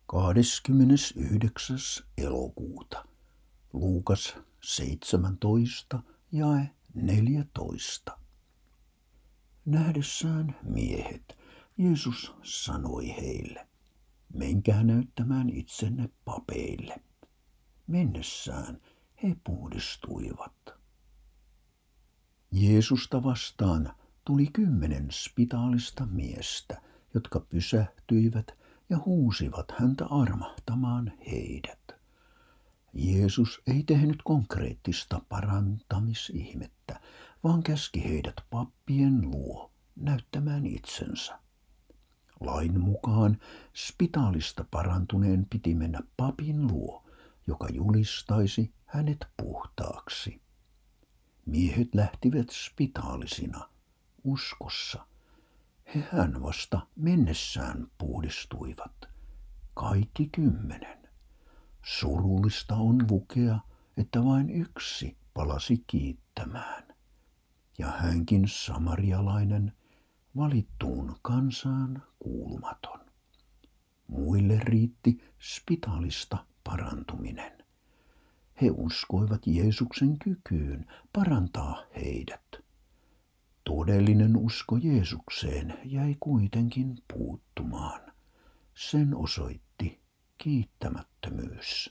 29. elokuuta. Luukas 17 jae 14. Nähdessään miehet, Jeesus sanoi heille, menkää näyttämään itsenne papeille. Mennessään he puhdistuivat. Jeesusta vastaan tuli 10 spitaalista miestä, jotka pysähtyivät ja huusivat häntä armahtamaan heidät. Jeesus ei tehnyt konkreettista parantamisihmettä, vaan käski heidät pappien luo näyttämään itsensä. Lain mukaan spitaalista parantuneen piti mennä papin luo, joka julistaisi hänet puhtaaksi. Miehet lähtivät spitaalisina, uskossa. Hän vasta mennessään puhdistuivat, kaikki 10. Surullista on lukea, että vain yksi palasi kiittämään. Ja hänkin samarialainen, valittuun kansaan kuulumaton. Muille riitti spitaalista parantuminen. He uskoivat Jeesuksen kykyyn parantaa heidät. Todellinen usko Jeesukseen jäi kuitenkin puuttumaan. Sen osoitti kiittämättömyys.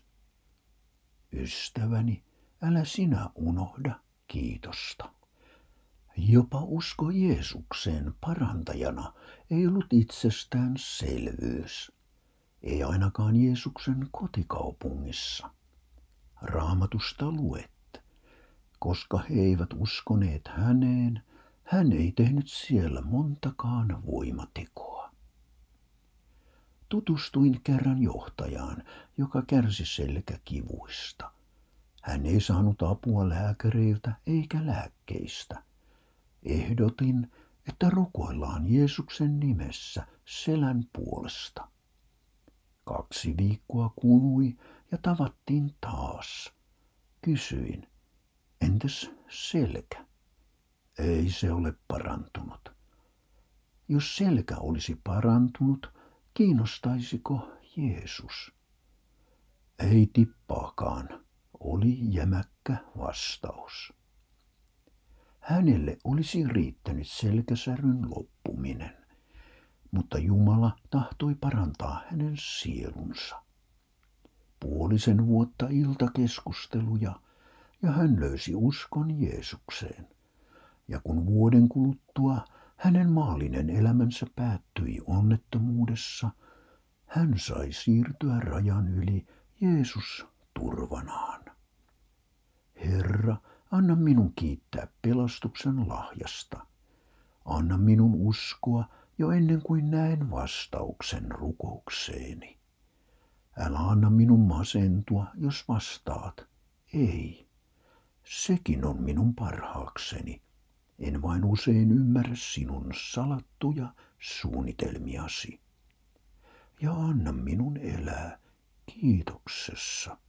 Ystäväni, älä sinä unohda kiitosta. Jopa usko Jeesukseen parantajana ei ollut itsestäänselvyys. Ei ainakaan Jeesuksen kotikaupungissa. Raamatusta luet, koska he eivät uskoneet häneen, hän ei tehnyt siellä montakaan voimatekoa. Tutustuin kerran johtajaan, joka kärsi selkäkivuista. Hän ei saanut apua lääkäreiltä eikä lääkkeistä. Ehdotin, että rukoillaan Jeesuksen nimessä selän puolesta. 2 viikkoa kului ja tavattiin taas. Kysyin, entäs selkä? Ei se ole parantunut. Jos selkä olisi parantunut, kiinnostaisiko Jeesus? Ei tippaakaan, oli jämäkkä vastaus. Hänelle olisi riittänyt selkäsäryn loppuminen, mutta Jumala tahtoi parantaa hänen sielunsa. 5 vuotta iltakeskusteluja ja hän löysi uskon Jeesukseen. Ja kun vuoden kuluttua hänen maallinen elämänsä päättyi onnettomuudessa, hän sai siirtyä rajan yli Jeesus turvanaan. Herra, anna minun kiittää pelastuksen lahjasta. Anna minun uskoa jo ennen kuin näen vastauksen rukoukseeni. Älä anna minun masentua, jos vastaat ei. Sekin on minun parhaakseni. En vain usein ymmärrä sinun salattuja suunnitelmiasi. Ja anna minun elää kiitoksessa.